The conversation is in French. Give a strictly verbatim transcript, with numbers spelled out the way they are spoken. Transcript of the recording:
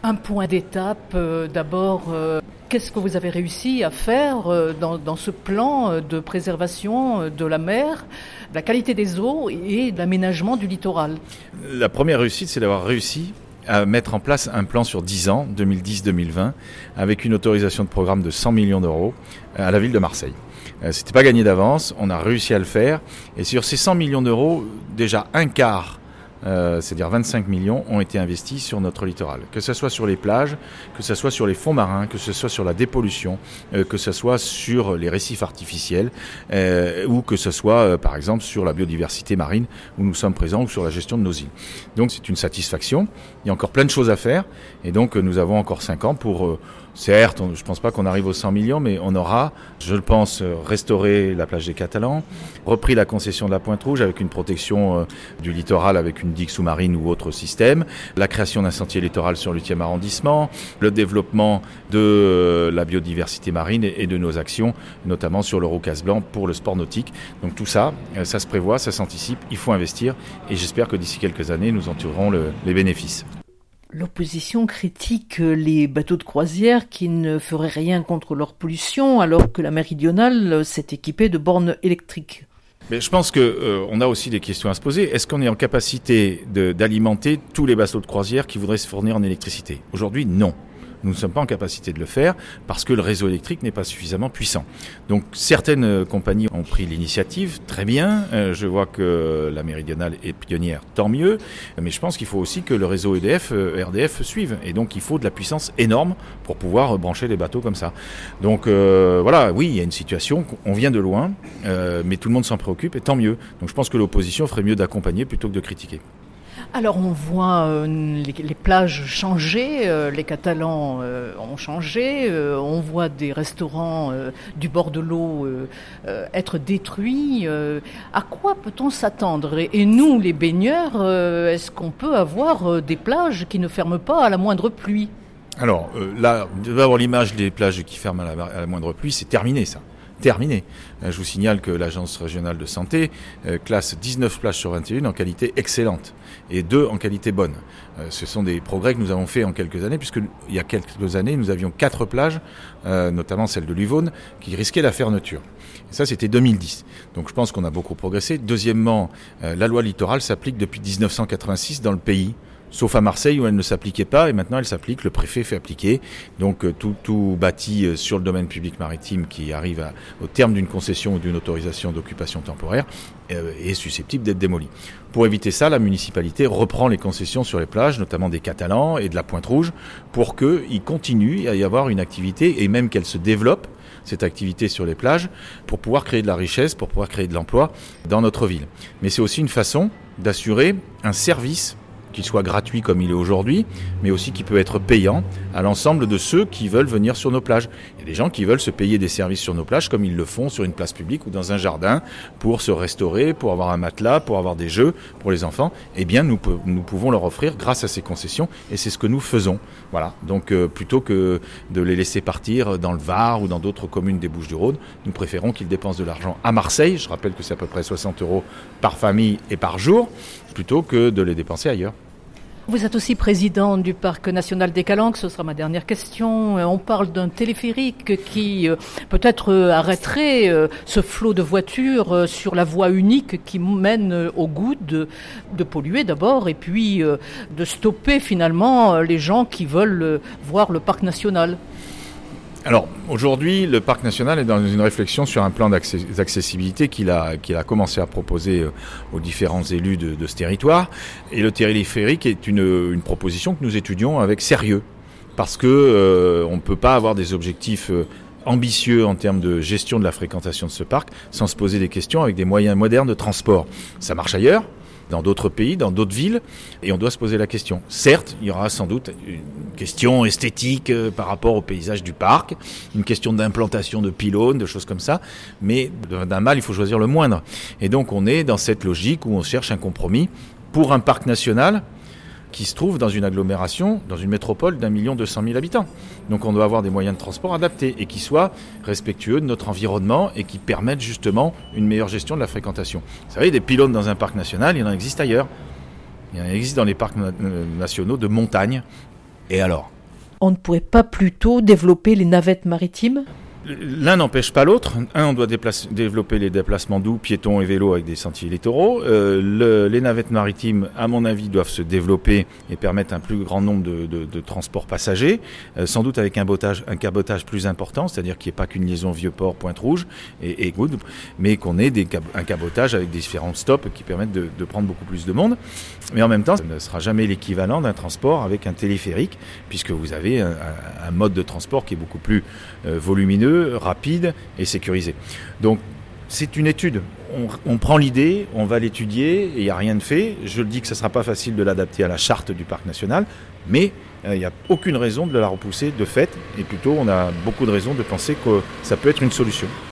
Un point d'étape, euh, d'abord, euh, qu'est-ce que vous avez réussi à faire euh, dans, dans ce plan euh, de préservation euh, de la mer, de la qualité des eaux et de l'aménagement du littoral? La première réussite, c'est d'avoir réussi à mettre en place un plan sur dix ans, deux mille dix à deux mille vingt, avec une autorisation de programme de cent millions d'euros à la ville de Marseille. Euh, c'était pas gagné d'avance, on a réussi à le faire, et sur ces cent millions d'euros, déjà un quart, Euh, c'est-à-dire vingt-cinq millions, ont été investis sur notre littoral. Que ce soit sur les plages, que ce soit sur les fonds marins, que ce soit sur la dépollution, euh, que ce soit sur les récifs artificiels, euh, ou que ce soit, euh, par exemple, sur la biodiversité marine où nous sommes présents, ou sur la gestion de nos îles. Donc c'est une satisfaction. Il y a encore plein de choses à faire, et donc euh, nous avons encore cinq ans pour... Euh, Certes, on, je ne pense pas qu'on arrive aux cent millions, mais on aura, je le pense, restauré la plage des Catalans, repris la concession de la Pointe Rouge avec une protection euh, du littoral avec une digue sous-marine ou autre système, la création d'un sentier littoral sur le huitième arrondissement, le développement de euh, la biodiversité marine et, et de nos actions, notamment sur le Roucas blanc pour le sport nautique. Donc tout ça, euh, ça se prévoit, ça s'anticipe, il faut investir, et j'espère que d'ici quelques années, nous en tirerons le, les bénéfices. L'opposition critique les bateaux de croisière qui ne feraient rien contre leur pollution alors que la méridionale s'est équipée de bornes électriques. Mais je pense qu'on euh, a aussi des questions à se poser. Est-ce qu'on est en capacité de, d'alimenter tous les bateaux de croisière qui voudraient se fournir en électricité ? Aujourd'hui, non. Nous ne sommes pas en capacité de le faire parce que le réseau électrique n'est pas suffisamment puissant. Donc certaines compagnies ont pris l'initiative, très bien. Euh, je vois que la Méridionale est pionnière, tant mieux. Mais je pense qu'il faut aussi que le réseau E D F, euh, R D F suive. Et donc il faut de la puissance énorme pour pouvoir brancher les bateaux comme ça. Donc euh, voilà, oui, il y a une situation, on vient de loin, euh, mais tout le monde s'en préoccupe et tant mieux. Donc je pense que l'opposition ferait mieux d'accompagner plutôt que de critiquer. Alors on voit euh, les, les plages changer, euh, les Catalans euh, ont changé, euh, on voit des restaurants euh, du bord de l'eau euh, euh, être détruits. Euh, à quoi peut-on s'attendre ? et, et nous, les baigneurs, euh, est-ce qu'on peut avoir euh, des plages qui ne ferment pas à la moindre pluie ? Alors euh, là, vous devez avoir l'image des plages qui ferment à la, à la moindre pluie, c'est terminé ça. Terminé. Je vous signale que l'Agence régionale de santé euh, classe dix-neuf plages sur vingt et une en qualité excellente et deux en qualité bonne. Euh, ce sont des progrès que nous avons faits en quelques années, puisque il y a quelques années, nous avions quatre plages, euh, notamment celle de l'Uvonne, qui risquaient la fermeture. Et ça, c'était deux mille dix. Donc je pense qu'on a beaucoup progressé. Deuxièmement, euh, la loi littorale s'applique depuis dix-neuf cent quatre-vingt-six dans le pays. Sauf à Marseille où elle ne s'appliquait pas, et maintenant elle s'applique, le préfet fait appliquer. Donc tout, tout bâti sur le domaine public maritime qui arrive à, au terme d'une concession ou d'une autorisation d'occupation temporaire euh, est susceptible d'être démoli. Pour éviter ça, la municipalité reprend les concessions sur les plages, notamment des Catalans et de la Pointe Rouge, pour qu'il continue à y avoir une activité, et même qu'elle se développe, cette activité sur les plages, pour pouvoir créer de la richesse, pour pouvoir créer de l'emploi dans notre ville. Mais c'est aussi une façon d'assurer un service qu'il soit gratuit comme il est aujourd'hui, mais aussi qui peut être payant à l'ensemble de ceux qui veulent venir sur nos plages. Il y a des gens qui veulent se payer des services sur nos plages comme ils le font sur une place publique ou dans un jardin pour se restaurer, pour avoir un matelas, pour avoir des jeux pour les enfants. Eh bien, nous, nous pouvons leur offrir grâce à ces concessions et c'est ce que nous faisons. Voilà. Donc, euh, plutôt que de les laisser partir dans le Var ou dans d'autres communes des Bouches-du-Rhône, nous préférons qu'ils dépensent de l'argent à Marseille. Je rappelle que c'est à peu près soixante euros par famille et par jour, plutôt que de les dépenser ailleurs. Vous êtes aussi président du Parc national des Calanques, ce sera ma dernière question. On parle d'un téléphérique qui euh, peut-être euh, arrêterait euh, ce flot de voitures euh, sur la voie unique qui mène euh, au goût de, de polluer d'abord et puis euh, de stopper finalement euh, les gens qui veulent euh, voir le Parc national. Alors, aujourd'hui, le Parc national est dans une réflexion sur un plan d'accessibilité qu'il a, qu'il a commencé à proposer aux différents élus de, de ce territoire. Et le téléphérique est une, une proposition que nous étudions avec sérieux. Parce que euh, on ne peut pas avoir des objectifs euh, ambitieux en termes de gestion de la fréquentation de ce parc sans se poser des questions avec des moyens modernes de transport. Ça marche ailleurs, dans d'autres pays, dans d'autres villes, et on doit se poser la question. Certes, il y aura sans doute une question esthétique euh, par rapport au paysage du parc, une question d'implantation de pylônes, de choses comme ça, mais d'un mal, il faut choisir le moindre. Et donc on est dans cette logique où on cherche un compromis pour un parc national qui se trouve dans une agglomération, dans une métropole d'un million deux cent mille habitants. Donc on doit avoir des moyens de transport adaptés et qui soient respectueux de notre environnement et qui permettent justement une meilleure gestion de la fréquentation. Vous savez, des pylônes dans un parc national, il en existe ailleurs. Il en existe dans les parcs nationaux de montagne. Et alors ? On ne pourrait pas plutôt développer les navettes maritimes ? L'un n'empêche pas l'autre. Un, on doit déplacer, développer les déplacements doux, piétons et vélos avec des sentiers littoraux. Euh, le, les navettes maritimes, à mon avis, doivent se développer et permettre un plus grand nombre de, de, de transports passagers, euh, sans doute avec un, botage, un cabotage plus important, c'est-à-dire qu'il n'y ait pas qu'une liaison Vieux-Port, Pointe-Rouge et, et Goudes, mais qu'on ait des, un cabotage avec différents stops qui permettent de, de prendre beaucoup plus de monde. Mais en même temps, ça ne sera jamais l'équivalent d'un transport avec un téléphérique, puisque vous avez un, un mode de transport qui est beaucoup plus euh, volumineux, rapide et sécurisé. Donc c'est une étude. On, on prend l'idée, on va l'étudier et il n'y a rien de fait. Je le dis que ce ne sera pas facile de l'adapter à la charte du parc national, mais il euh, n'y a aucune raison de la repousser de fait et plutôt on a beaucoup de raisons de penser que ça peut être une solution.